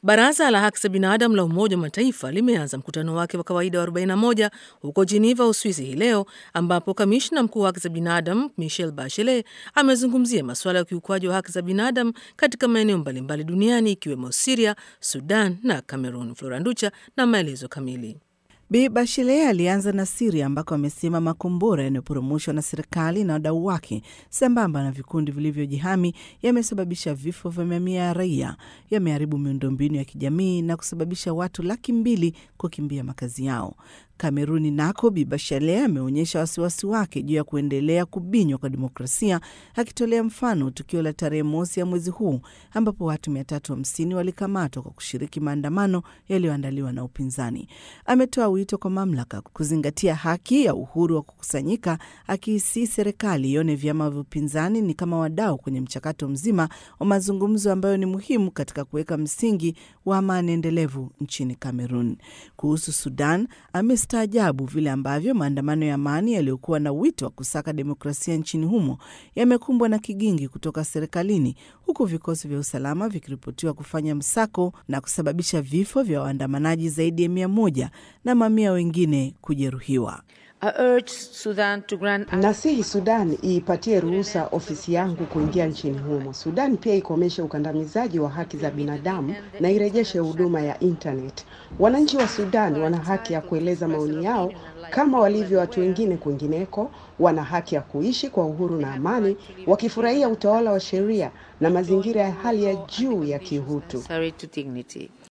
Baraza la Haki za Binadamu la Umoja wa Mataifa limeanza mkutano wake wa kawaida wa 41 huko Geneva, Uswisi hii leo, ambapo kamishna mkuu wa haki za binadamu Michelle Bachelet amezungumzia masuala ya ukiukwaji wa haki za binadamu katika maeneo mbalimbali duniani ikiwemo Syria, Sudan na Cameroon. Flora Nducha na maelezo kamili. Bi Bachelet alianza na Syria ambako amesema makombora yanayoporomoshwa na serikali na wadau wake sambamba na vikundi vilivyojihami yamesababisha vifo vya mamia ya raia, yameharibu miundombinu ya kijamii na kusababisha watu 200,000 kukimbia makazi yao. Kameruni nako Bi Bachelet ameonyesha wasiwasi wake juu ya kuendelea kubinywa kwa demokrasia, akitolea mfano tukio la tarehe mosi ya mwezi huu ambapo watu 350 walikamatwa kwa kushiriki maandamano yaliyoandaliwa na upinzani. Ametoa wito kwa mamlaka kuzingatia haki ya uhuru wa kukusanyika, akihisi serikali ione vyama vya upinzani ni kama wadau kwenye mchakato mzima wa mazungumzo ambayo ni muhimu katika kuweka msingi wa amani endelevu nchini Cameroon. Kuhusu Sudan, amestaajabu vile ambavyo maandamano ya amani yaliyokuwa na wito wa kusaka demokrasia nchini humo yamekumbwa na kigingi kutoka serikalini, huku vikosi vya usalama vikiripotiwa kufanya msako na kusababisha vifo vya waandamanaji zaidi ya 100 na mamia wengine kujeruhiwa. Nasihi Sudan iipatie ruhusa ofisi yangu kuingia nchini humo. Sudan pia ikomeshe ukandamizaji wa haki za binadamu na irejeshe huduma ya internet. Wananchi wa Sudan wana haki ya kueleza maoni yao kama walivyo watu wengine kwingineko. Wana haki ya kuishi kwa uhuru na amani, wakifurahia utawala wa sheria na mazingira ya hali ya juu ya kiutu.